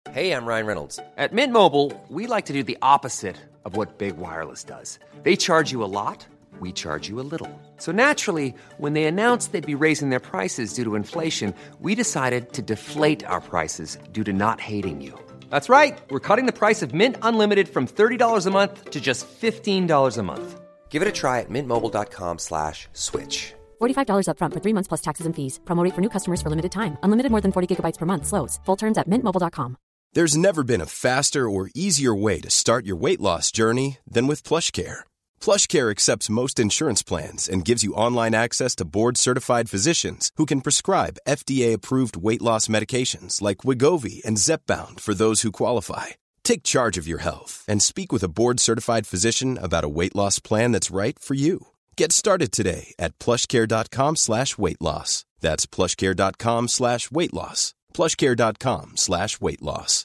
Hey, I'm Ryan Reynolds. At Mint Mobile, we like to do the opposite of what Big Wireless does. They charge you a lot, we charge you a little. So naturally, when they announced they'd be raising their prices due to inflation, we decided to deflate our prices due to not hating you. That's right. We're cutting the price of Mint Unlimited from $30 a month to just $15 a month. Give it a try at mintmobile.com/switch. $45 up front for 3 months plus taxes and fees. Promo rate for new customers for limited time. Unlimited more than 40 gigabytes per month. Slows full terms at mintmobile.com. There's never been a faster or easier way to start your weight loss journey than with PlushCare. PlushCare accepts most insurance plans and gives you online access to board-certified physicians who can prescribe FDA-approved weight loss medications like Wegovy and Zepbound for those who qualify. Take charge of your health and speak with a board-certified physician about a weight loss plan that's right for you. Get started today at plushcare.com/weight loss. That's plushcare.com/weight loss. plushcare.com/weight loss.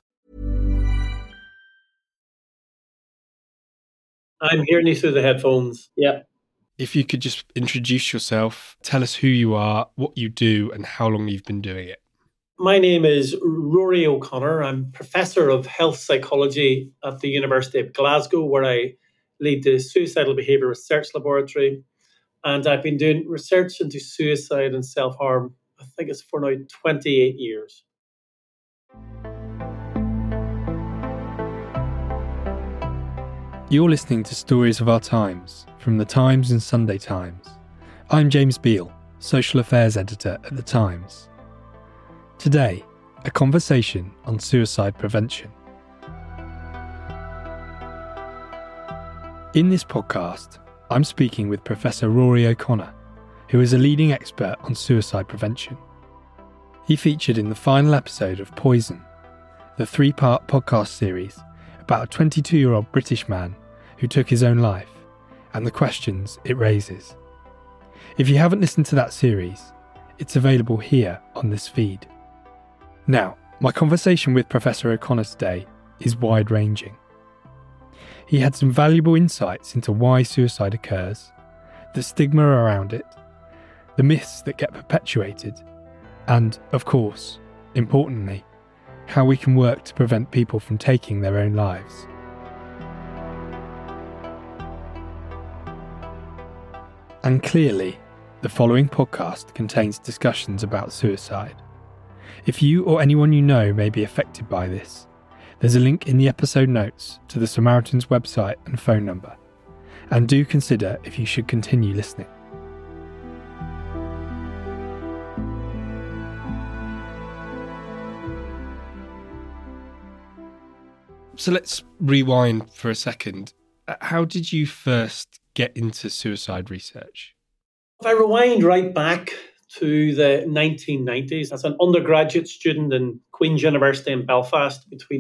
I'm hearing you through the headphones. Yeah. If you could just introduce yourself, tell us who you are, what you do, and how long you've been doing it. My name is Rory O'Connor. I'm Professor of Health Psychology at the University of Glasgow, where I lead the Suicidal Behaviour Research Laboratory. And I've been doing research into suicide and self-harm, I think it's for now 28 years. You're listening to Stories of Our Times from The Times and Sunday Times. I'm James Beale, Social Affairs Editor at The Times. Today, a conversation on suicide prevention. In this podcast, I'm speaking with Professor Rory O'Connor, who is a leading expert on suicide prevention. He featured in the final episode of Poison, the 3-part podcast series about a 22-year-old British man who took his own life and the questions it raises. If you haven't listened to that series, it's available here on this feed. Now, my conversation with Professor O'Connor today is wide-ranging. He had some valuable insights into why suicide occurs, the stigma around it, the myths that get perpetuated, and, of course, importantly, how we can work to prevent people from taking their own lives. And clearly, the following podcast contains discussions about suicide. If you or anyone you know may be affected by this, there's a link in the episode notes to the Samaritans website and phone number, and do consider if you should continue listening. So let's rewind for a second. How did you first get into suicide research? If I rewind right back to the 1990s, as an undergraduate student in Queen's University in Belfast between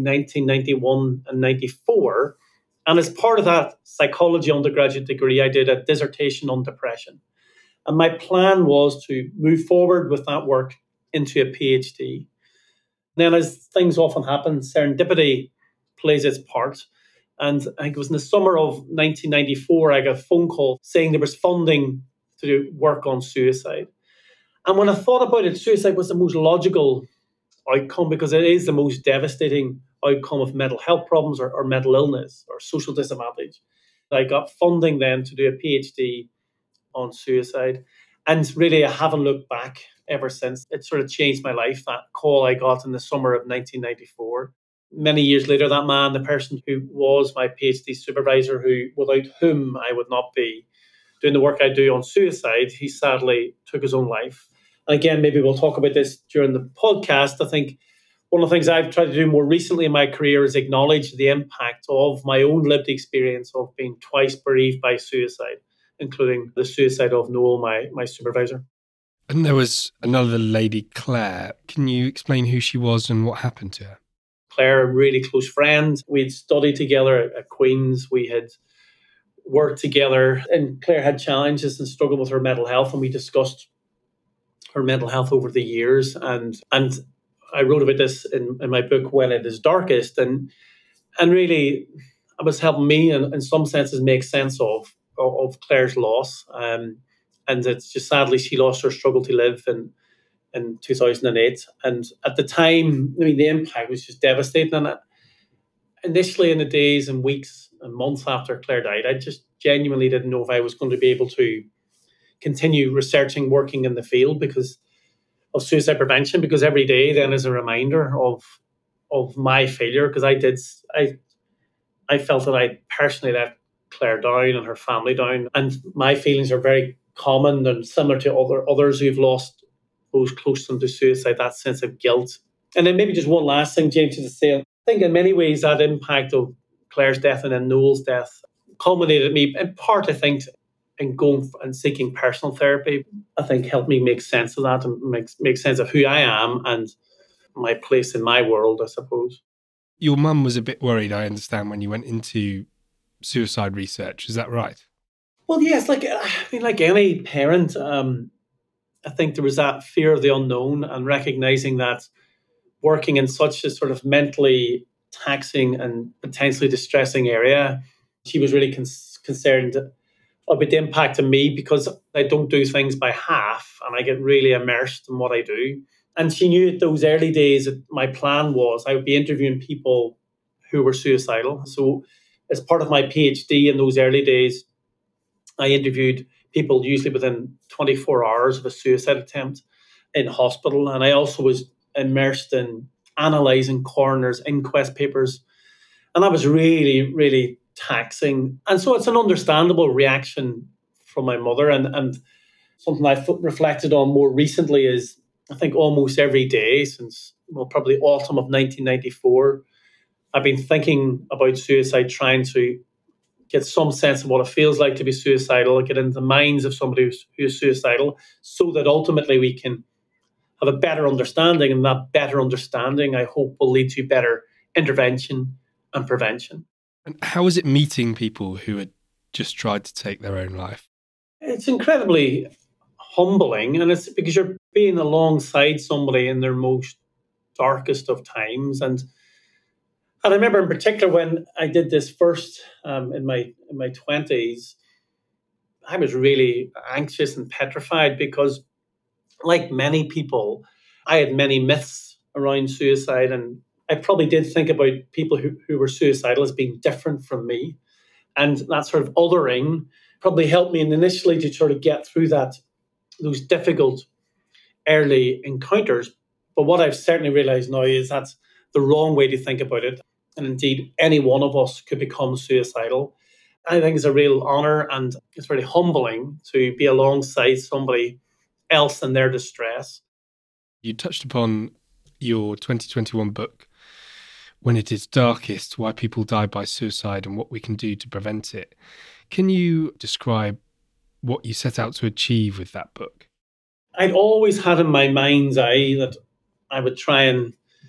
1991 and 94, and as part of that psychology undergraduate degree, I did a dissertation on depression. And my plan was to move forward with that work into a PhD. Then, as things often happen, serendipity plays its part. And I think it was in the summer of 1994, I got a phone call saying there was funding to do work on suicide. And when I thought about it, suicide was the most logical outcome because it is the most devastating outcome of mental health problems or mental illness or social disadvantage. I got funding then to do a PhD on suicide. And really, I haven't looked back ever since. It sort of changed my life, that call I got in the summer of 1994. Many years later, that man, the person who was my PhD supervisor, without whom I would not be doing the work I do on suicide, he sadly took his own life. And again, maybe we'll talk about this during the podcast. I think one of the things I've tried to do more recently in my career is acknowledge the impact of my own lived experience of being twice bereaved by suicide, including the suicide of Noel, my supervisor. And there was another lady, Claire. Can you explain who she was and what happened to her? Claire, a really close friend. We'd studied together at Queen's. We had worked together, and Claire had challenges and struggled with her mental health, and we discussed her mental health over the years. And I wrote about this in my book, When It Is Darkest, and really it was helping me in some senses make sense of Claire's loss. And it's just sadly she lost her struggle to live in 2008. And at the time, the impact was just devastating. And initially, in the days and weeks and months after Claire died, I just genuinely didn't know if I was going to be able to continue researching, working in the field because of suicide prevention, because every day then is a reminder of my failure, because I felt that I personally let Claire down and her family down. And my feelings are very common and similar to others who've lost those close to them to suicide, that sense of guilt. And then maybe just one last thing, James, to say, I think in many ways that impact of Claire's death and then Noel's death culminated me, in part, I think, in going and seeking personal therapy. I think helped me make sense of that and make sense of who I am and my place in my world, I suppose. Your mum was a bit worried, I understand, when you went into suicide research. Is that right? Well, yes, like any parent, I think there was that fear of the unknown and recognizing that working in such a sort of mentally taxing and potentially distressing area, she was really concerned about the impact on me, because I don't do things by half and I get really immersed in what I do. And she knew at those early days that my plan was I would be interviewing people who were suicidal. So as part of my PhD in those early days, I interviewed people usually within 24 hours of a suicide attempt in hospital. And I also was immersed in analysing coroners' inquest papers. And that was really, really taxing. And so it's an understandable reaction from my mother. And something I've reflected on more recently is, I think almost every day since, probably autumn of 1994, I've been thinking about suicide, trying to get some sense of what it feels like to be suicidal, get into the minds of somebody who's suicidal, so that ultimately we can have a better understanding, and that better understanding, I hope, will lead to better intervention and prevention. And how is it meeting people who had just tried to take their own life? It's incredibly humbling, and it's because you're being alongside somebody in their most darkest of times. And I remember in particular when I did this first in my 20s, I was really anxious and petrified because, like many people, I had many myths around suicide, and I probably did think about people who were suicidal as being different from me. And that sort of othering probably helped me initially to sort of get through those difficult early encounters. But what I've certainly realised now is that's the wrong way to think about it. And indeed, any one of us could become suicidal. I think it's a real honour, and it's really humbling to be alongside somebody else in their distress. You touched upon your 2021 book, When It Is Darkest, Why People Die by Suicide and What We Can Do to Prevent It. Can you describe what you set out to achieve with that book? I'd always had in my mind's eye that I would try and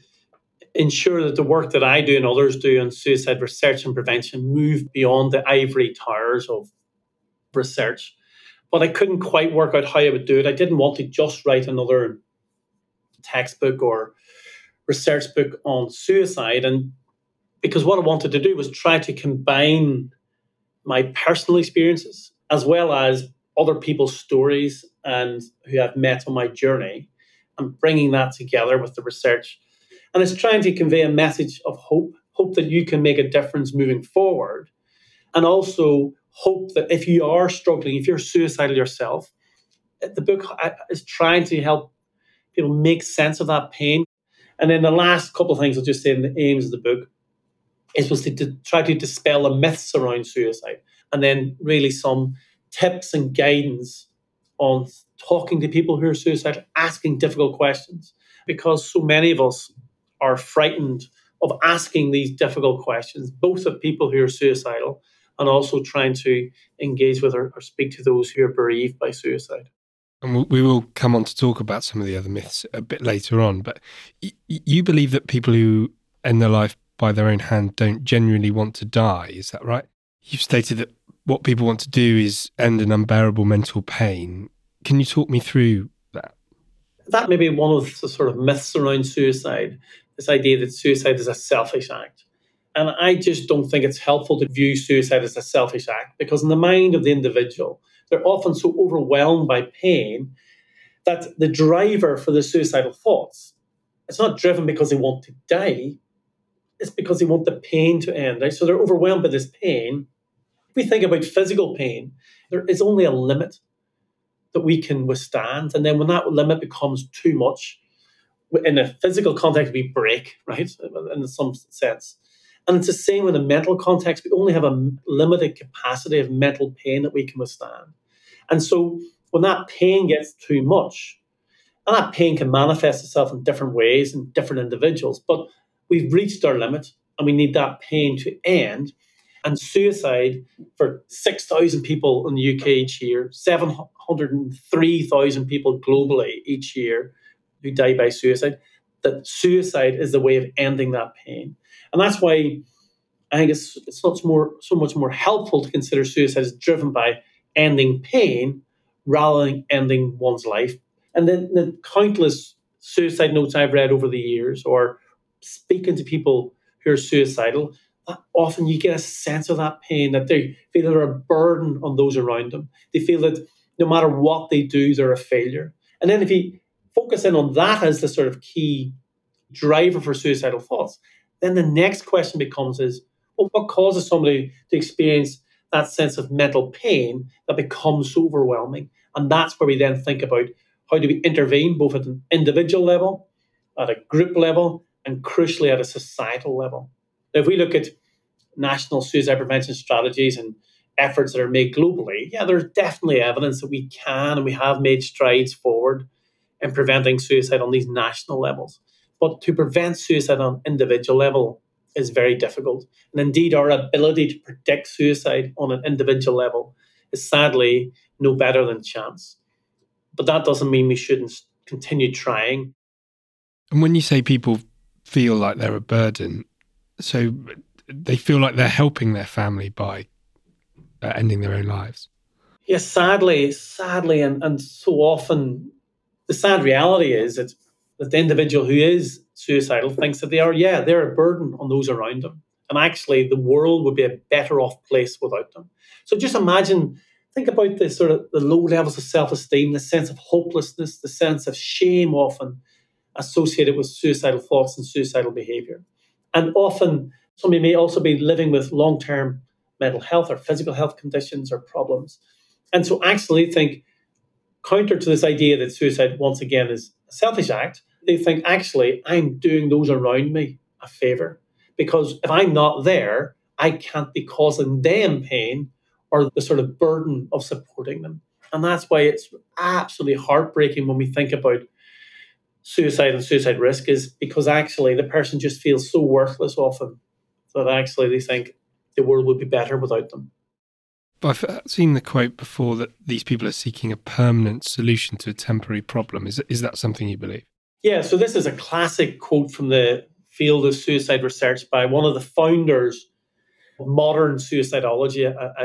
ensure that the work that I do and others do on suicide research and prevention move beyond the ivory towers of research. But I couldn't quite work out how I would do it. I didn't want to just write another textbook or research book on suicide. And because what I wanted to do was try to combine my personal experiences as well as other people's stories and who I've met on my journey, and bringing that together with the research. And it's trying to convey a message of hope that you can make a difference moving forward. And also hope that if you are struggling, if you're suicidal yourself, the book is trying to help people make sense of that pain. And then the last couple of things I'll just say in the aims of the book was to try to dispel the myths around suicide. And then really some tips and guidance on talking to people who are suicidal, asking difficult questions, because so many of us are frightened of asking these difficult questions, both of people who are suicidal and also trying to engage with or speak to those who are bereaved by suicide. And we will come on to talk about some of the other myths a bit later on, but you believe that people who end their life by their own hand don't genuinely want to die, is that right? You've stated that what people want to do is end an unbearable mental pain. Can you talk me through that? That may be one of the sort of myths around suicide, this idea that suicide is a selfish act. And I just don't think it's helpful to view suicide as a selfish act, because in the mind of the individual, they're often so overwhelmed by pain that the driver for the suicidal thoughts, it's not driven because they want to die, it's because they want the pain to end, right? So they're overwhelmed by this pain. If we think about physical pain, there is only a limit that we can withstand. And then when that limit becomes too much, in a physical context, we break, right? In some sense. And it's the same in a mental context. We only have a limited capacity of mental pain that we can withstand. And so when that pain gets too much, and that pain can manifest itself in different ways in different individuals, but we've reached our limit and we need that pain to end. And suicide for 6,000 people in the UK each year, 703,000 people globally each year who die by suicide, that suicide is the way of ending that pain. And that's why I think it's so much more helpful to consider suicide as driven by ending pain rather than ending one's life. And then the countless suicide notes I've read over the years, or speaking to people who are suicidal, often you get a sense of that pain, that they feel they're a burden on those around them. They feel that no matter what they do, they're a failure. And then if you focus in on that as the sort of key driver for suicidal thoughts, then the next question becomes well, what causes somebody to experience that sense of mental pain that becomes so overwhelming? And that's where we then think about how do we intervene both at an individual level, at a group level, and crucially at a societal level. Now, if we look at national suicide prevention strategies and efforts that are made globally, there's definitely evidence that we can and we have made strides forward in preventing suicide on these national levels. But to prevent suicide on an individual level is very difficult. And indeed, our ability to predict suicide on an individual level is sadly no better than chance. But that doesn't mean we shouldn't continue trying. And when you say people feel like they're a burden, so they feel like they're helping their family by ending their own lives? Yes, sadly, and so often the sad reality is that the individual who is suicidal thinks that they're a burden on those around them. And actually, the world would be a better off place without them. So just think about the sort of the low levels of self-esteem, the sense of hopelessness, the sense of shame often associated with suicidal thoughts and suicidal behavior. And often somebody may also be living with long-term mental health or physical health conditions or problems. And so actually think, counter to this idea that suicide, once again, is a selfish act, they think, actually, I'm doing those around me a favour. Because if I'm not there, I can't be causing them pain or the sort of burden of supporting them. And that's why it's absolutely heartbreaking when we think about suicide and suicide risk, is because actually the person just feels so worthless often that actually they think the world would be better without them. I've seen the quote before that these people are seeking a permanent solution to a temporary problem. Is that something you believe? Yeah, so this is a classic quote from the field of suicide research by one of the founders of modern suicidology,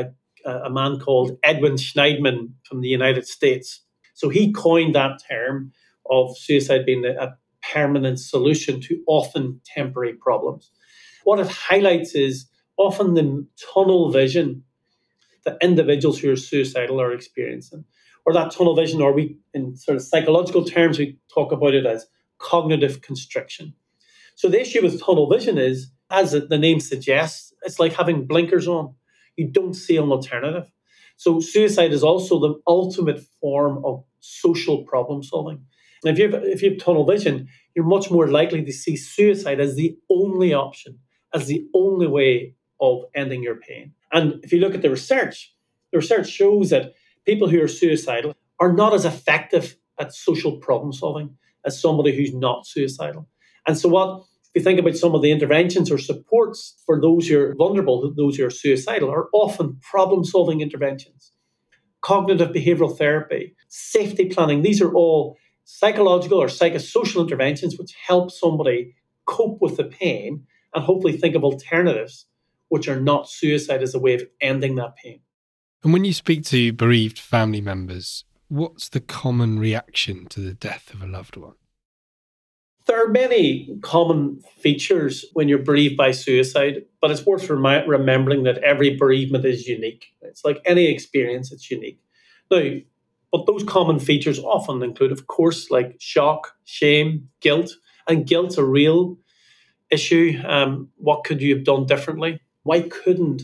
a man called Edwin Shneidman from the United States. So he coined that term of suicide being a permanent solution to often temporary problems. What it highlights is often the tunnel vision that individuals who are suicidal are experiencing, or that tunnel vision, or we, in sort of psychological terms, we talk about it as cognitive constriction. So the issue with tunnel vision is, as the name suggests, it's like having blinkers on. You don't see an alternative. So suicide is also the ultimate form of social problem solving. And if you have tunnel vision, you're much more likely to see suicide as the only option, as the only way of ending your pain. And if you look at the research shows that people who are suicidal are not as effective at social problem solving as somebody who's not suicidal. And so if you think about some of the interventions or supports for those who are vulnerable, those who are suicidal, are often problem-solving interventions. Cognitive behavioral therapy, safety planning, these are all psychological or psychosocial interventions which help somebody cope with the pain and hopefully think of alternatives which are not suicide as a way of ending that pain. And when you speak to bereaved family members, what's the common reaction to the death of a loved one? There are many common features when you're bereaved by suicide, but it's worth remembering that every bereavement is unique. It's like any experience, it's unique. Now, But those common features often include, of course, like shock, shame, guilt. And guilt's a real issue. What could you have done differently? Why couldn't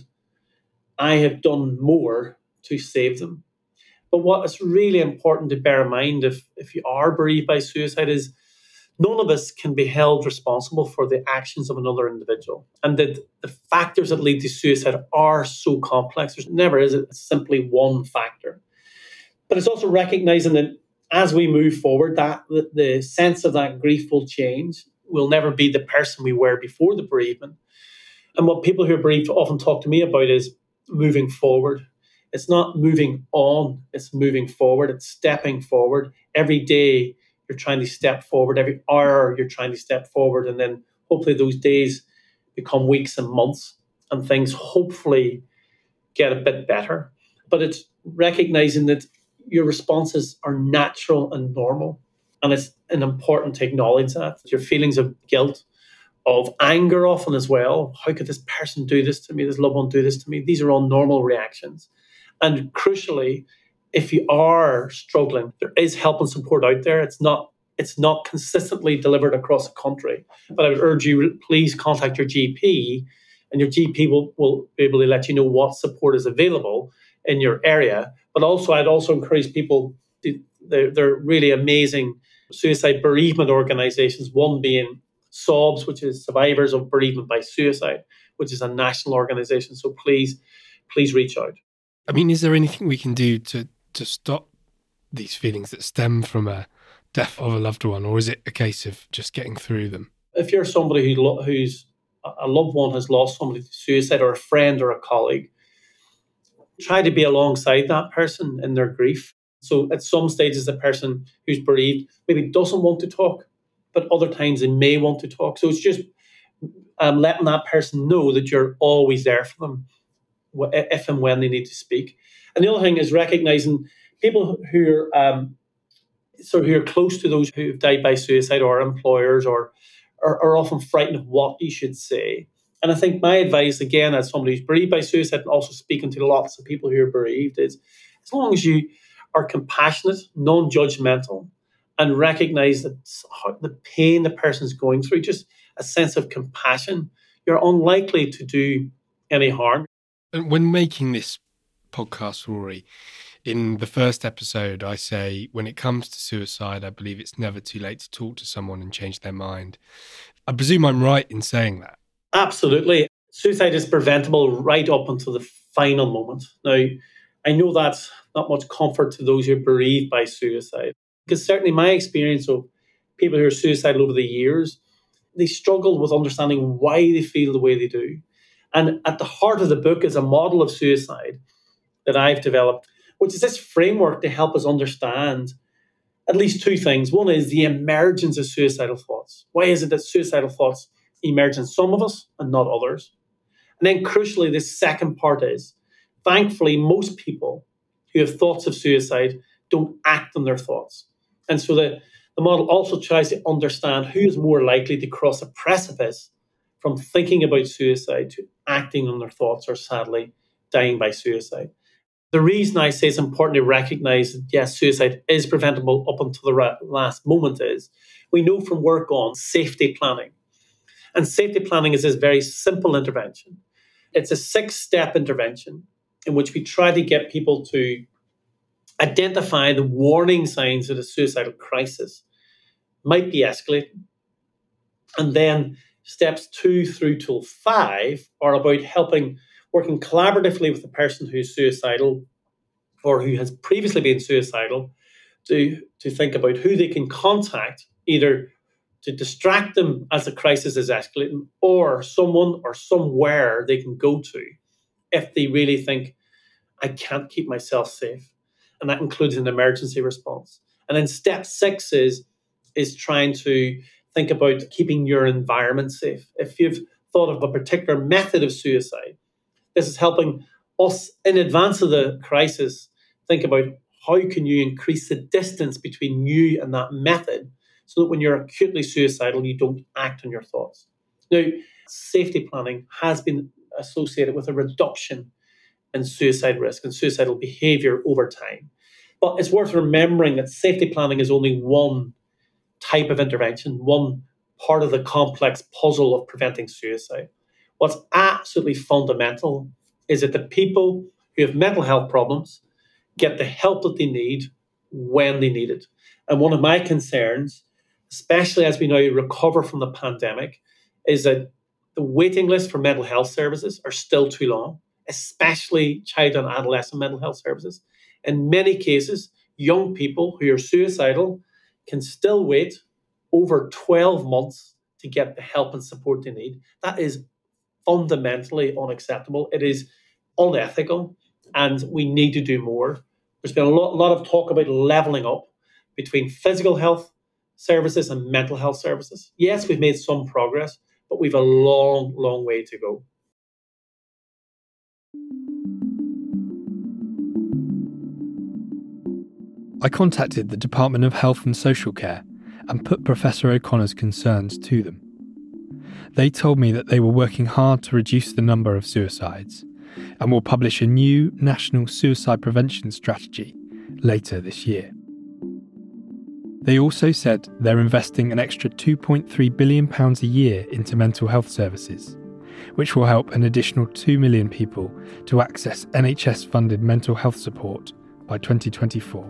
I have done more to save them? But what is really important to bear in mind if you are bereaved by suicide is none of us can be held responsible for the actions of another individual. And that the factors that lead to suicide are so complex. There's never is it simply one factor. But it's also recognizing that as we move forward, that the sense of that grief will change. We'll never be the person we were before the bereavement. And what people who are bereaved often talk to me about is moving forward. It's not moving on, it's moving forward. It's stepping forward. Every day you're trying to step forward. Every hour you're trying to step forward. And then hopefully those days become weeks and months and things hopefully get a bit better. But it's recognizing that your responses are natural and normal. And it's important to acknowledge that. Your feelings of guilt, of anger often as well. How could this person do this to me? This loved one do this to me? These are all normal reactions. And crucially, if you are struggling, there is help and support out there. It's not consistently delivered across the country. But I would urge you, please contact your GP, and your GP will be able to let you know what support is available in your area. But also, I'd also encourage people, they're really amazing suicide bereavement organisations, one being SOBS, which is Survivors of Bereavement by Suicide, which is a national organisation. So please reach out. I mean, is there anything we can do to stop these feelings that stem from a death of a loved one, or is it a case of just getting through them? If you're somebody who's a loved one has lost somebody to suicide, or a friend or a colleague, try to be alongside that person in their grief. So at some stages, the person who's bereaved maybe doesn't want to talk, but other times they may want to talk. So it's just letting that person know that you're always there for them if and when they need to speak. And the other thing is recognizing people who are close to those who have died by suicide, or employers, or are often frightened of what you should say. And I think my advice, again, as somebody who's bereaved by suicide and also speaking to lots of people who are bereaved, is as long as you are compassionate, non-judgmental, and recognize that the pain the person's going through, just a sense of compassion, you're unlikely to do any harm. And when making this podcast, Rory, in the first episode, I say, when it comes to suicide, I believe it's never too late to talk to someone and change their mind. I presume I'm right in saying that. Absolutely. Suicide is preventable right up until the final moment. Now, I know that's not much comfort to those who are bereaved by suicide, because certainly my experience of people who are suicidal over the years, they struggle with understanding why they feel the way they do. And at the heart of the book is a model of suicide that I've developed, which is this framework to help us understand at least two things. One is the emergence of suicidal thoughts. Why is it that suicidal thoughts emerge in some of us and not others? And then crucially, this second part is, thankfully, most people who have thoughts of suicide don't act on their thoughts. And so the model also tries to understand who is more likely to cross a precipice from thinking about suicide to acting on their thoughts, or sadly dying by suicide. The reason I say it's important to recognize that, yes, suicide is preventable up until the last moment is we know from work on safety planning. And safety planning is this very simple intervention. It's a 6-step intervention in which we try to get people to identify the warning signs that a suicidal crisis might be escalating. And then steps 2 through till 5 are about working collaboratively with the person who's suicidal or who has previously been suicidal to think about who they can contact, either to distract them as the crisis is escalating, or someone or somewhere they can go to if they really think, I can't keep myself safe. And that includes an emergency response. And then step 6 is trying to think about keeping your environment safe. If you've thought of a particular method of suicide, this is helping us in advance of the crisis think about how can you increase the distance between you and that method so that when you're acutely suicidal, you don't act on your thoughts. Now, safety planning has been associated with a reduction in suicide risk and suicidal behaviour over time. But it's worth remembering that safety planning is only one type of intervention, one part of the complex puzzle of preventing suicide. What's absolutely fundamental is that the people who have mental health problems get the help that they need when they need it. And one of my concerns, especially as we now recover from the pandemic, is that the waiting list for mental health services are still too long, especially child and adolescent mental health services. In many cases, young people who are suicidal can still wait over 12 months to get the help and support they need. That is fundamentally unacceptable. It is unethical, and we need to do more. There's been a lot of talk about levelling up between physical health services and mental health services. Yes, we've made some progress, but we've a long, long way to go. I contacted the Department of Health and Social Care and put Professor O'Connor's concerns to them. They told me that they were working hard to reduce the number of suicides and will publish a new national suicide prevention strategy later this year. They also said they're investing an extra £2.3 billion a year into mental health services, which will help an additional 2 million people to access NHS-funded mental health support by 2024.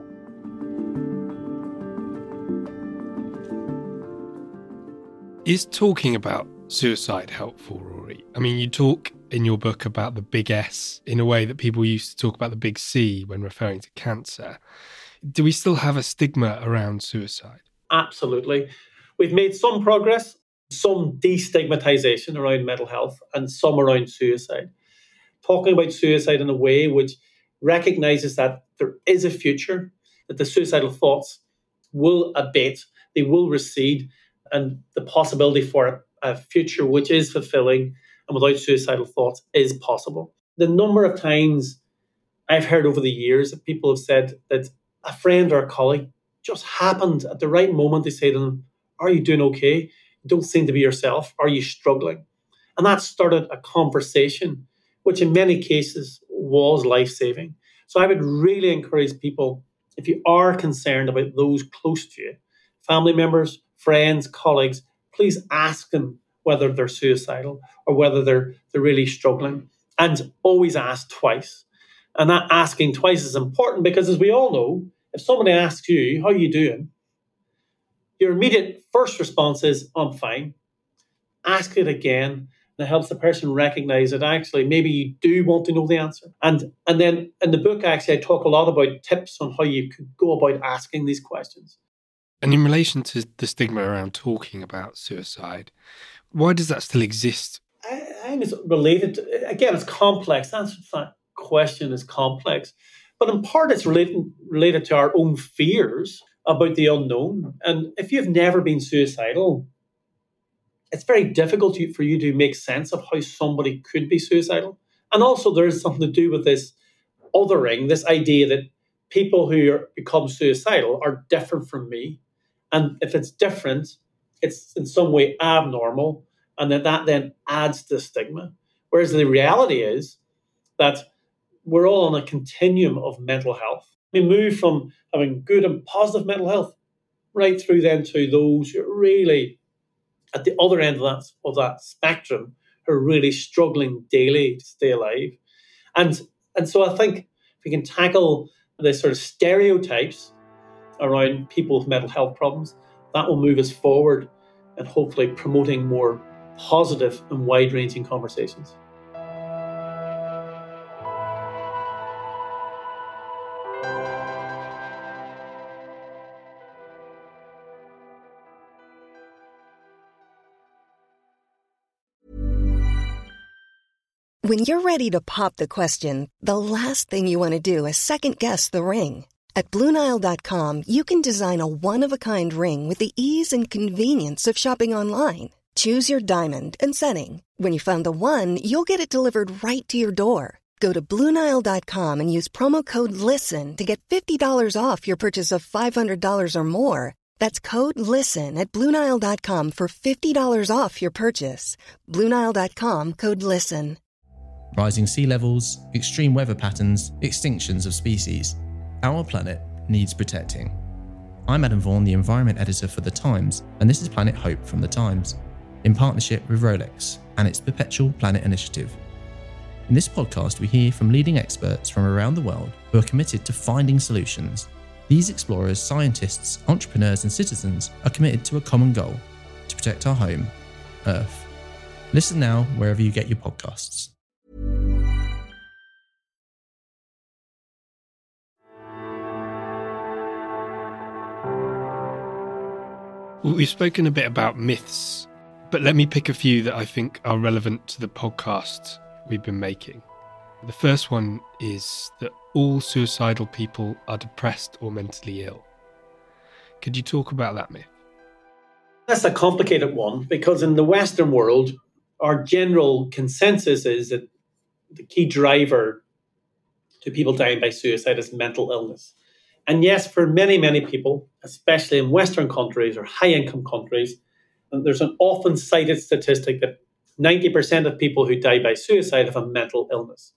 Is talking about suicide helpful, Rory? I mean, you talk in your book about the big S in a way that people used to talk about the big C when referring to cancer. Do we still have a stigma around suicide? Absolutely. We've made some progress, some destigmatization around mental health and some around suicide. Talking about suicide in a way which recognizes that there is a future, that the suicidal thoughts will abate, they will recede, and the possibility for a future which is fulfilling and without suicidal thoughts is possible. The number of times I've heard over the years that people have said that a friend or a colleague just happened at the right moment. They say to them, "Are you doing okay? You don't seem to be yourself. Are you struggling?" And that started a conversation, which in many cases was life-saving. So I would really encourage people, if you are concerned about those close to you, family members, friends, colleagues, please ask them whether they're suicidal or whether they're really struggling. And always ask twice. And that asking twice is important because, as we all know, if somebody asks you, "How are you doing?" your immediate first response is, "I'm fine." Ask it again, and it helps the person recognize that actually maybe you do want to know the answer. And then in the book, actually, I talk a lot about tips on how you could go about asking these questions. And in relation to the stigma around talking about suicide, why does that still exist? I think it's related to, again, it's complex. That question is complex. But in part, it's related to our own fears about the unknown. And if you've never been suicidal, it's very difficult for you to make sense of how somebody could be suicidal. And also, there is something to do with this othering, this idea that people who become suicidal are different from me. And if it's different, it's in some way abnormal, and that then adds to the stigma. Whereas the reality is that we're all on a continuum of mental health. We move from having good and positive mental health right through then to those who are really at the other end of that spectrum, who are really struggling daily to stay alive. And so I think if we can tackle the sort of stereotypes around people with mental health problems, that will move us forward and hopefully promoting more positive and wide-ranging conversations. When you're ready to pop the question, the last thing you want to do is second-guess the ring. At BlueNile.com, you can design a one-of-a-kind ring with the ease and convenience of shopping online. Choose your diamond and setting. When you find the one, you'll get it delivered right to your door. Go to BlueNile.com and use promo code LISTEN to get $50 off your purchase of $500 or more. That's code LISTEN at BlueNile.com for $50 off your purchase. BlueNile.com, code LISTEN. Rising sea levels, extreme weather patterns, extinctions of species. Our planet needs protecting. I'm Adam Vaughan, the Environment Editor for The Times, and this is Planet Hope from The Times, in partnership with Rolex and its Perpetual Planet Initiative. In this podcast, we hear from leading experts from around the world who are committed to finding solutions. These explorers, scientists, entrepreneurs, and citizens are committed to a common goal: to protect our home, Earth. Listen now wherever you get your podcasts. We've spoken a bit about myths, but let me pick a few that I think are relevant to the podcast we've been making. The first one is that all suicidal people are depressed or mentally ill. Could you talk about that myth? That's a complicated one because in the Western world, our general consensus is that the key driver to people dying by suicide is mental illness. And yes, for many, many people, especially in Western countries or high-income countries, there's an often cited statistic that 90% of people who die by suicide have a mental illness.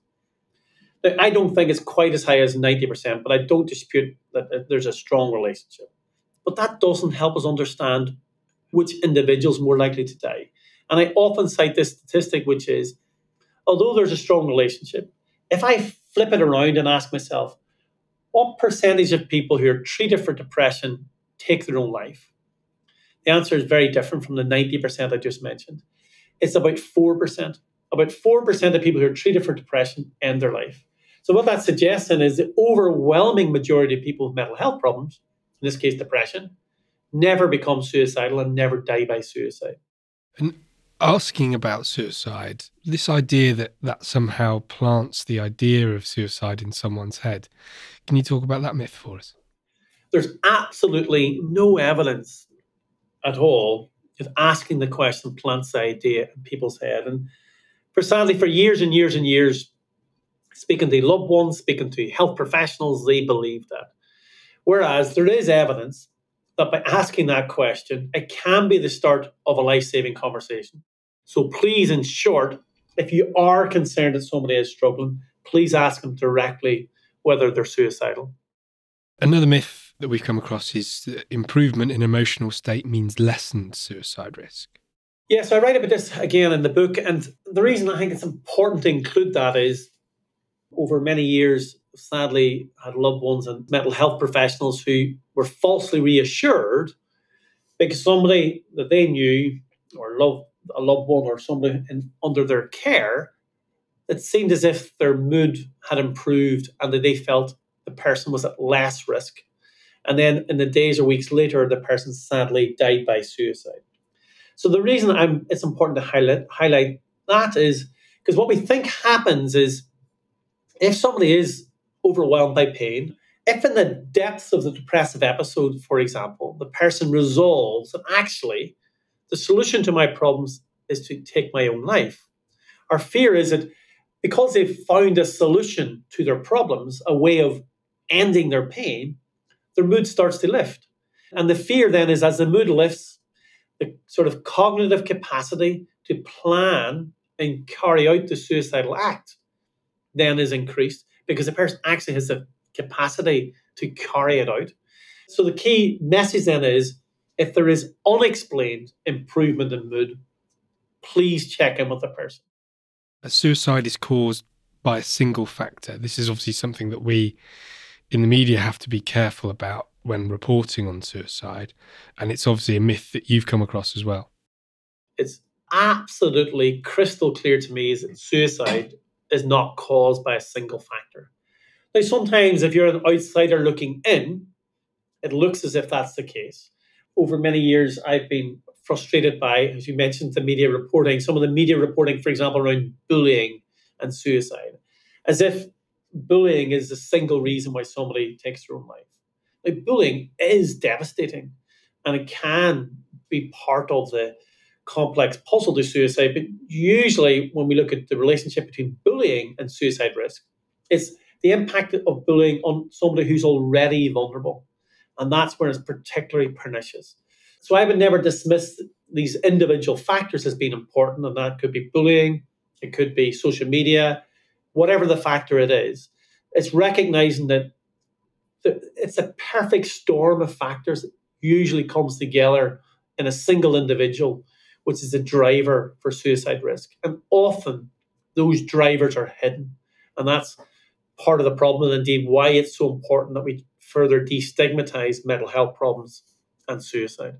Now, I don't think it's quite as high as 90%, but I don't dispute that there's a strong relationship. But that doesn't help us understand which individuals are more likely to die. And I often cite this statistic, which is, although there's a strong relationship, if I flip it around and ask myself, what percentage of people who are treated for depression take their own life? The answer is very different from the 90% I just mentioned. It's about 4%. About 4% of people who are treated for depression end their life. So what that's suggesting is the overwhelming majority of people with mental health problems, in this case depression, never become suicidal and never die by suicide. And asking about suicide, this idea that somehow plants the idea of suicide in someone's head, can you talk about that myth for us? There's absolutely no evidence at all that asking the question plants the idea in people's head. And sadly, for years and years and years, speaking to loved ones, speaking to health professionals, they believe that. Whereas there is evidence that by asking that question, it can be the start of a life-saving conversation. So please, in short, if you are concerned that somebody is struggling, please ask them directly whether they're suicidal. Another myth that we've come across is that improvement in emotional state means lessened suicide risk. Yes, I write about this again in the book. And the reason I think it's important to include that is over many years, sadly, I had loved ones and mental health professionals who were falsely reassured because somebody that they knew or loved, a loved one or somebody under their care, it seemed as if their mood had improved and that they felt the person was at less risk. And then in the days or weeks later, the person sadly died by suicide. So the reason it's important to highlight that is because what we think happens is if somebody is overwhelmed by pain, if in the depths of the depressive episode, for example, the person resolves that actually the solution to my problems is to take my own life, our fear is that because they've found a solution to their problems, a way of ending their pain, their mood starts to lift. And the fear then is as the mood lifts, the sort of cognitive capacity to plan and carry out the suicidal act then is increased because the person actually has the capacity to carry it out. So the key message then is if there is unexplained improvement in mood, please check in with the person. A suicide is caused by a single factor. This is obviously something that we in the media have to be careful about when reporting on suicide. And it's obviously a myth that you've come across as well. It's absolutely crystal clear to me that suicide is not caused by a single factor. Now, sometimes if you're an outsider looking in, it looks as if that's the case. Over many years, I've been frustrated by, as you mentioned, the media reporting, some of the media reporting, for example, around bullying and suicide, as if bullying is the single reason why somebody takes their own life. Like, bullying is devastating and it can be part of the complex puzzle to suicide. But usually when we look at the relationship between bullying and suicide risk, it's the impact of bullying on somebody who's already vulnerable. And that's where it's particularly pernicious. So I would never dismiss these individual factors as being important. And that could be bullying, it could be social media, whatever the factor it is. It's recognizing that it's a perfect storm of factors that usually comes together in a single individual, which is a driver for suicide risk. And often those drivers are hidden. And that's part of the problem, and indeed why it's so important that we further destigmatize mental health problems and suicide.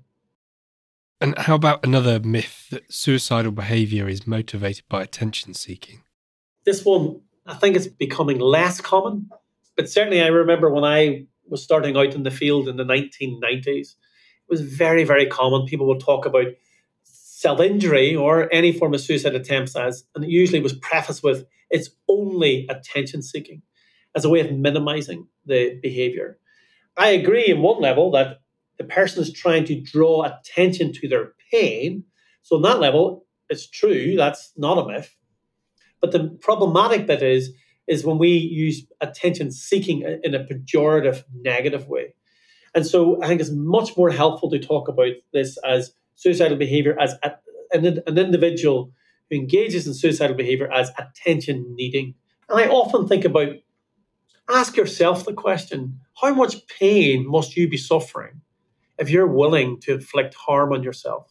And how about another myth that suicidal behaviour is motivated by attention seeking? This one, I think it's becoming less common, but certainly I remember when I was starting out in the field in the 1990s, it was very, very common. People would talk about self-injury or any form of suicide attempts as, and it usually was prefaced with, it's only attention seeking, as a way of minimizing the behavior. I agree in one level that the person is trying to draw attention to their pain. So on that level, it's true, that's not a myth. But the problematic bit is when we use attention seeking in a pejorative, negative way. And so I think it's much more helpful to talk about this as suicidal behavior as an individual who engages in suicidal behavior as attention needing. And I often think about, ask yourself the question, how much pain must you be suffering if you're willing to inflict harm on yourself?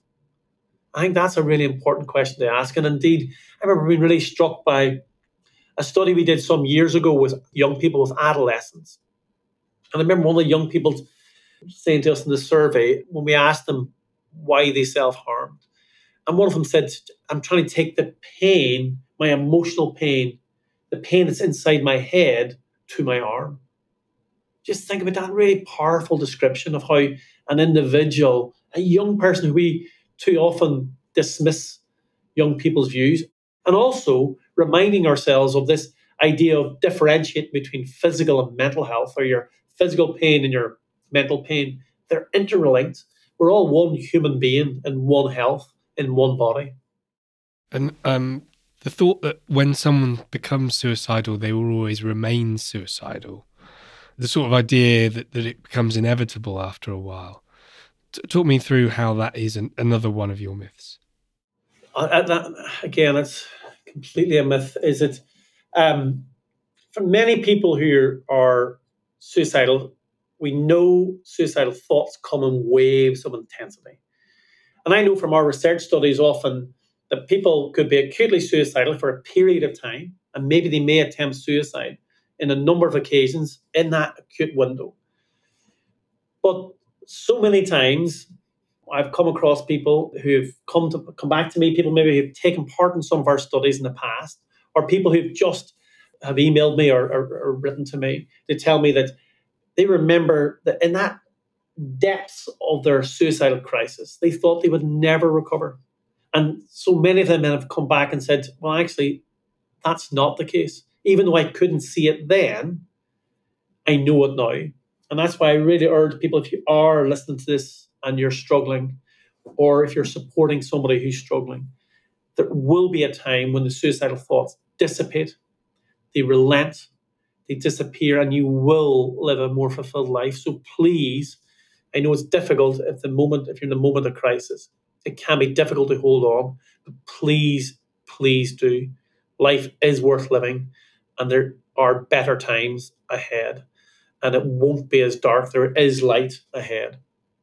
I think that's a really important question to ask. And indeed, I remember being really struck by a study we did some years ago with young people, with adolescents. And I remember one of the young people saying to us in the survey, when we asked them why they self-harmed, and one of them said, I'm trying to take the pain, my emotional pain, the pain that's inside my head, to my arm. Just think about that really powerful description of how an individual, a young person who we too often dismiss young people's views, and also reminding ourselves of this idea of differentiating between physical and mental health, or your physical pain and your mental pain. They're interlinked. We're all one human being in one health, in one body. And the thought that when someone becomes suicidal, they will always remain suicidal, the sort of idea that it becomes inevitable after a while. Talk me through how that is another one of your myths. Again, it's completely a myth. Is it? For many people who are suicidal, we know suicidal thoughts come in waves of intensity. And I know from our research studies often that people could be acutely suicidal for a period of time, and maybe they may attempt suicide in a number of occasions in that acute window. But so many times I've come across people who've come back to me, people maybe who've taken part in some of our studies in the past, or people who've just have emailed me or written to me to tell me that they remember that in that depths of their suicidal crisis, they thought they would never recover. And so many of them have come back and said, well, actually, that's not the case. Even though I couldn't see it then, I know it now. And that's why I really urge people, if you are listening to this and you're struggling, or if you're supporting somebody who's struggling, there will be a time when the suicidal thoughts dissipate, they relent, they disappear, and you will live a more fulfilled life. So please, I know it's difficult if you're in the moment of crisis. It can be difficult to hold on, but please, please do. Life is worth living, and there are better times ahead, and it won't be as dark. There is light ahead.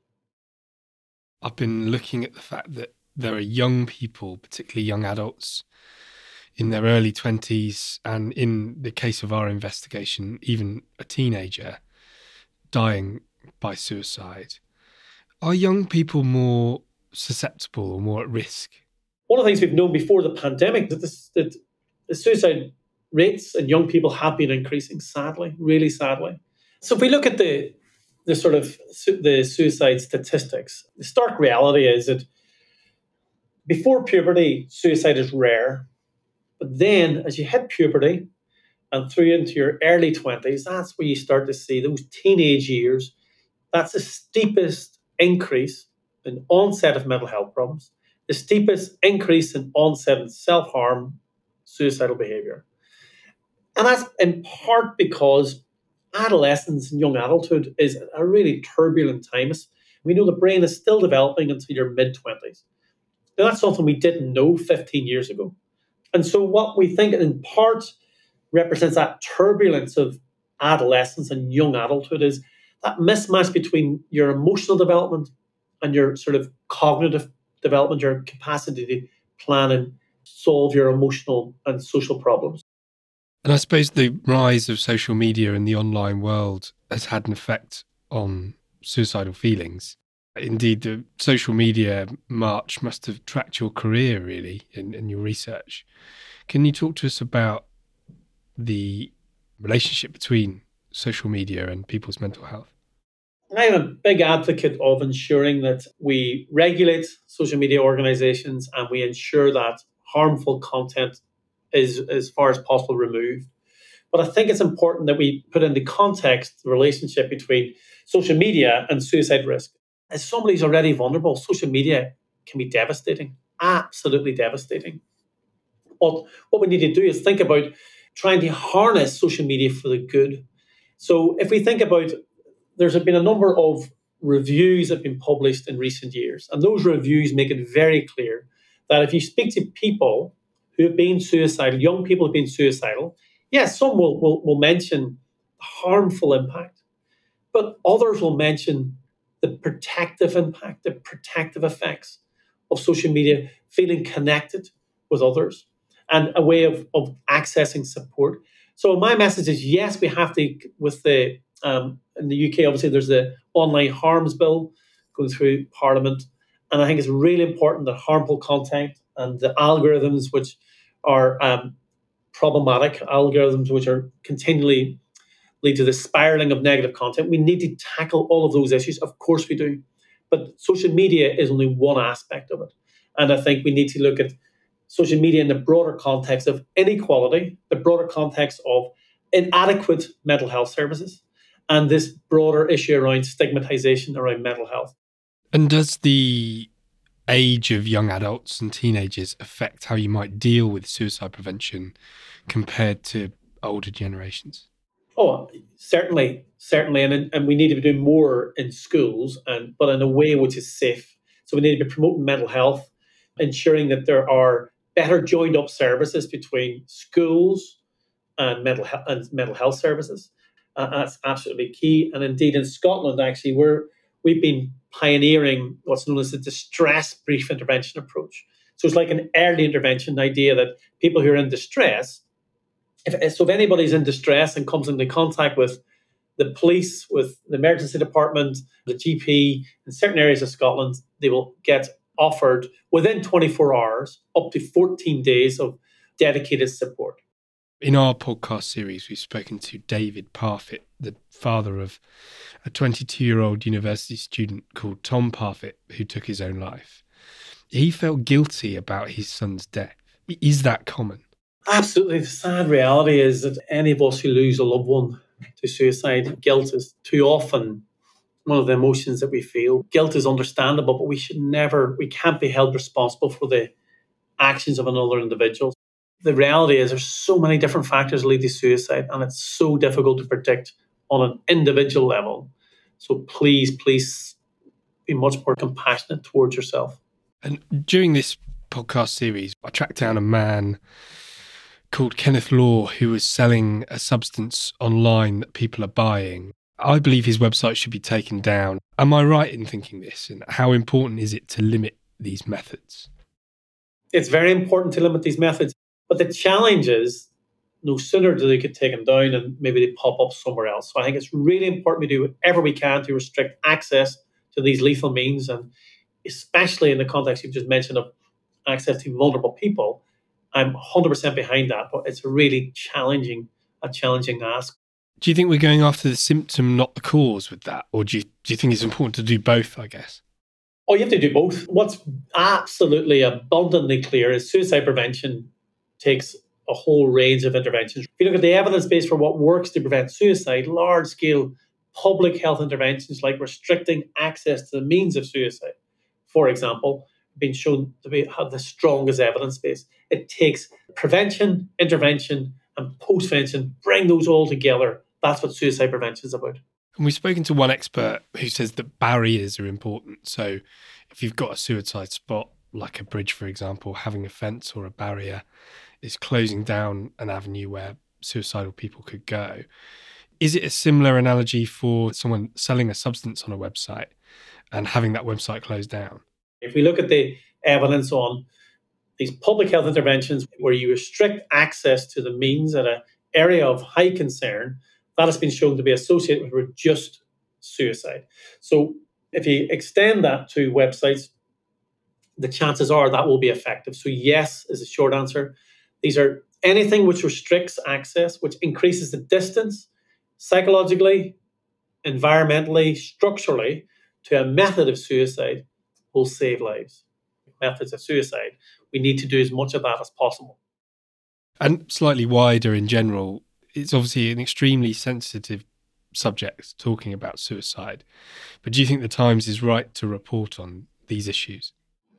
I've been looking at the fact that there are young people, particularly young adults, in their early 20s, and in the case of our investigation, even a teenager, dying by suicide. Are young people more susceptible or more at risk? One of the things we've known before the pandemic is that the suicide rates in young people have been increasing, sadly, really sadly. So if we look at the suicide statistics, the stark reality is that before puberty, suicide is rare. But then as you hit puberty and through into your early 20s, that's where you start to see those teenage years. That's the steepest increase in onset of mental health problems, the steepest increase in onset in self-harm, suicidal behaviour. And that's in part because adolescence and young adulthood is a really turbulent time. We know the brain is still developing until your mid-20s. Now, that's something we didn't know 15 years ago. And so what we think in part represents that turbulence of adolescence and young adulthood is that mismatch between your emotional development and your sort of cognitive development, your capacity to plan and solve your emotional and social problems. And I suppose the rise of social media and the online world has had an effect on suicidal feelings. Indeed, the social media march must have tracked your career, really, in your research. Can you talk to us about the relationship between social media and people's mental health? I'm a big advocate of ensuring that we regulate social media organizations and we ensure that harmful content is, as far as possible, removed. But I think it's important that we put into context the relationship between social media and suicide risk. As somebody who's already vulnerable, social media can be devastating, absolutely devastating. But what we need to do is think about trying to harness social media for the good. So if we think about, there's been a number of reviews that have been published in recent years, and those reviews make it very clear that if you speak to people who have been suicidal, young people who have been suicidal, yes, some will mention harmful impact, but others will mention the protective impact, the protective effects of social media, feeling connected with others, and a way of accessing support. So my message is, yes, we have to, with the, in the UK, obviously, there's the online harms bill going through Parliament. And I think it's really important that harmful content and the algorithms which are problematic, algorithms which are continually lead to the spiraling of negative content, we need to tackle all of those issues. Of course we do. But social media is only one aspect of it. And I think we need to look at social media in the broader context of inequality, the broader context of inadequate mental health services, and this broader issue around stigmatization around mental health. And does the age of young adults and teenagers affect how you might deal with suicide prevention compared to older generations? Oh, certainly. And we need to be doing more in schools, but in a way which is safe. So we need to be promoting mental health, ensuring that there are better joined up services between schools and mental health services. That's absolutely key. And indeed, in Scotland, actually, we've been pioneering what's known as the distress brief intervention approach. So it's like an early intervention idea that people who are in distress, if anybody's in distress and comes into contact with the police, with the emergency department, the GP, in certain areas of Scotland, they will get offered within 24 hours up to 14 days of dedicated support. In our podcast series, we've spoken to David Parfitt, the father of a 22-year-old university student called Tom Parfitt, who took his own life. He felt guilty about his son's death. Is that common? Absolutely. The sad reality is that any of us who lose a loved one to suicide, guilt is too often one of the emotions that we feel. Guilt is understandable, but we can't be held responsible for the actions of another individual. The reality is there's so many different factors that lead to suicide, and it's so difficult to predict on an individual level. So please be much more compassionate towards yourself. And during this podcast series, I tracked down a man called Kenneth Law, who was selling a substance online that people are buying. I believe his website should be taken down. Am I right in thinking this? And how important is it to limit these methods? It's very important to limit these methods. But the challenge is, no sooner do they get taken down and maybe they pop up somewhere else. So I think it's really important we do whatever we can to restrict access to these lethal means, and especially in the context you've just mentioned of access to vulnerable people. I'm 100% behind that, but it's a really challenging ask. Do you think we're going after the symptom, not the cause with that? Or do you think it's important to do both, I guess? Oh, you have to do both. What's absolutely abundantly clear is suicide prevention takes a whole range of interventions. If you look at the evidence base for what works to prevent suicide, large-scale public health interventions like restricting access to the means of suicide, for example, have been shown to have the strongest evidence base. It takes prevention, intervention, and post-prevention, bring those all together. That's what suicide prevention is about. And we've spoken to one expert who says that barriers are important. So if you've got a suicide spot, like a bridge, for example, having a fence or a barrier is closing down an avenue where suicidal people could go. Is it a similar analogy for someone selling a substance on a website and having that website closed down? If we look at the evidence on these public health interventions where you restrict access to the means at an area of high concern, that has been shown to be associated with reduced suicide. So if you extend that to websites, the chances are that will be effective. So yes is the short answer. These are anything which restricts access, which increases the distance psychologically, environmentally, structurally to a method of suicide will save lives. Methods of suicide, we need to do as much of that as possible. And slightly wider in general, it's obviously an extremely sensitive subject talking about suicide. But do you think the Times is right to report on these issues?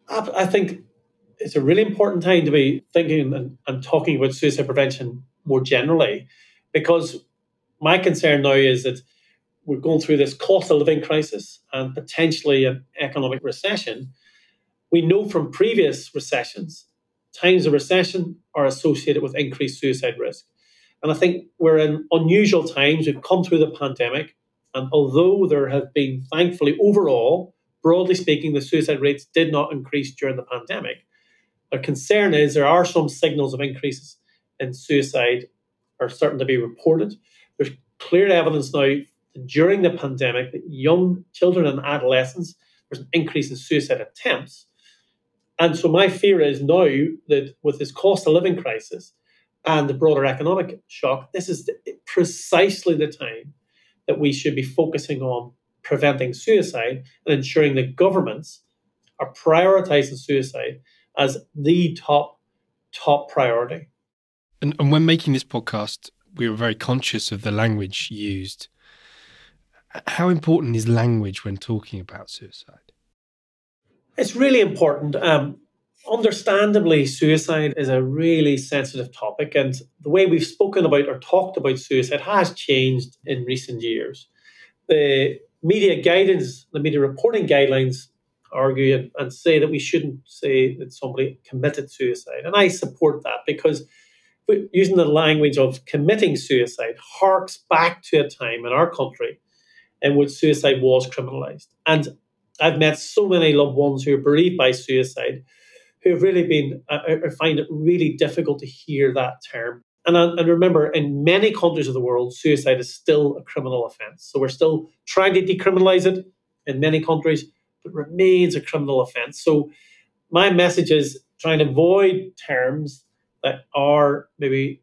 I think it's a really important time to be thinking and talking about suicide prevention more generally, because my concern now is that we're going through this cost of living crisis and potentially an economic recession. We know from previous recessions, times of recession are associated with increased suicide risk. And I think we're in unusual times. We've come through the pandemic. And although there have been, thankfully, overall, broadly speaking, the suicide rates did not increase during the pandemic. Our concern is there are some signals of increases in suicide are starting to be reported. There's clear evidence now that during the pandemic that young children and adolescents, there's an increase in suicide attempts. And so my fear is now that with this cost of living crisis and the broader economic shock, this is precisely the time that we should be focusing on preventing suicide and ensuring that governments are prioritizing suicide as the top priority. And when making this podcast, we were very conscious of the language used. How important is language when talking about suicide? It's really important. Understandably, suicide is a really sensitive topic, and the way we've spoken about or talked about suicide has changed in recent years. The media guidance, the media reporting guidelines argue and say that we shouldn't say that somebody committed suicide. And I support that because using the language of committing suicide harks back to a time in our country in which suicide was criminalised. And I've met so many loved ones who are bereaved by suicide who have really been, I find it really difficult to hear that term. And remember, in many countries of the world, suicide is still a criminal offence. So we're still trying to decriminalise it in many countries, but remains a criminal offence. So my message is trying to avoid terms that are maybe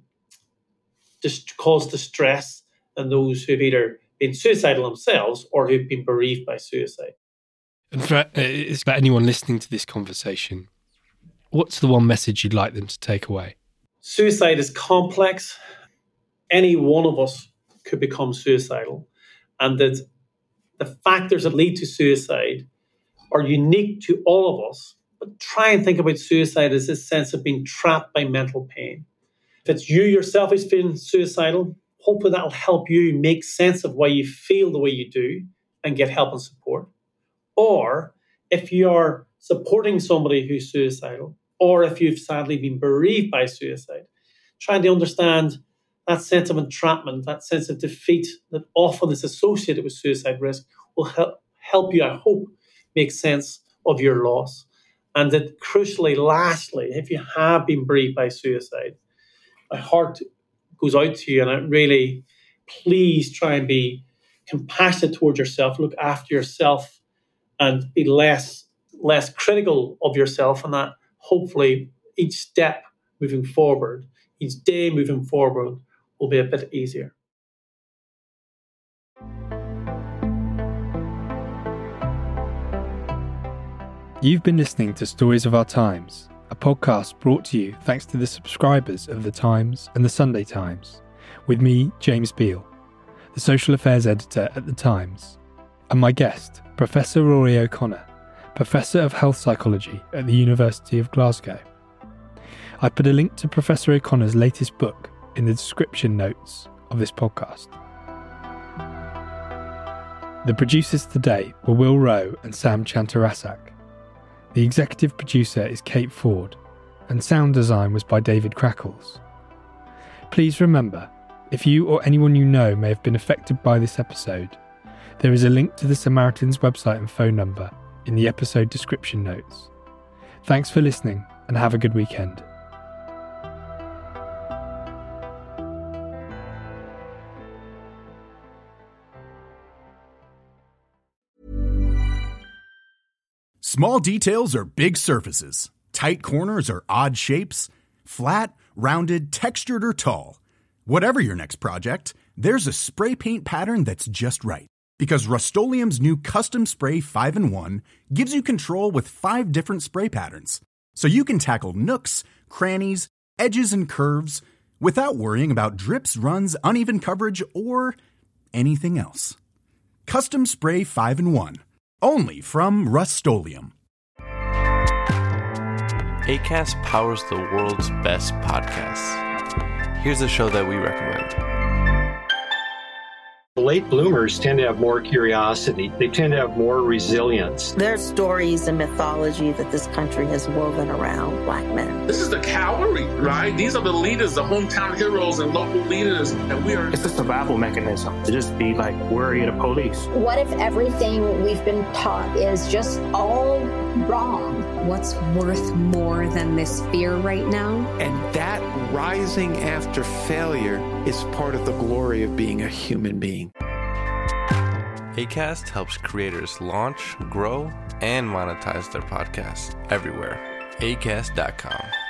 just cause distress in those who've either been suicidal themselves or who've been bereaved by suicide. And for anyone listening to this conversation, what's the one message you'd like them to take away? Suicide is complex. Any one of us could become suicidal. And that the factors that lead to suicide are unique to all of us. But try and think about suicide as this sense of being trapped by mental pain. If it's you yourself who's feeling suicidal, hopefully that'll help you make sense of why you feel the way you do and get help and support. Or if you're supporting somebody who's suicidal, or if you've sadly been bereaved by suicide, trying to understand that sense of entrapment, that sense of defeat that often is associated with suicide risk will help you, I hope, make sense of your loss. And that crucially, lastly, if you have been bereaved by suicide, my heart goes out to you, and I really, please try and be compassionate towards yourself, look after yourself, and be less critical of yourself, and that hopefully each step moving forward, each day moving forward will be a bit easier. You've been listening to Stories of Our Times, a podcast brought to you thanks to the subscribers of The Times and The Sunday Times, with me, James Beale, the social affairs editor at The Times, and my guest, Professor Rory O'Connor, Professor of Health Psychology at the University of Glasgow. I put a link to Professor O'Connor's latest book in the description notes of this podcast. The producers today were Will Rowe and Sam Chantarasak. The executive producer is Kate Ford, and sound design was by David Crackles. Please remember, If you or anyone you know may have been affected by this episode, there is a link to the Samaritans website and phone number in the episode description notes. Thanks for listening and have a good weekend. Small details are big surfaces. Tight corners are odd shapes. Flat, rounded, textured, or tall. Whatever your next project, there's a spray paint pattern that's just right. Because Rust-Oleum's new Custom Spray 5-in-1 gives you control with 5 different spray patterns. So you can tackle nooks, crannies, edges, and curves without worrying about drips, runs, uneven coverage, or anything else. Custom Spray 5-in-1. Only from Rust-Oleum. Acast powers the world's best podcasts. Here's a show that we recommend. Late bloomers tend to have more curiosity. They tend to have more resilience. There are stories and mythology that this country has woven around Black men. This is the cavalry, right? These are the leaders, the hometown heroes and local leaders. And we are... It's a survival mechanism to just be like worried of police. What if everything we've been taught is just all wrong? What's worth more than this fear right now? And that rising after failure is part of the glory of being a human being. Acast helps creators launch, grow, and monetize their podcasts everywhere. Acast.com.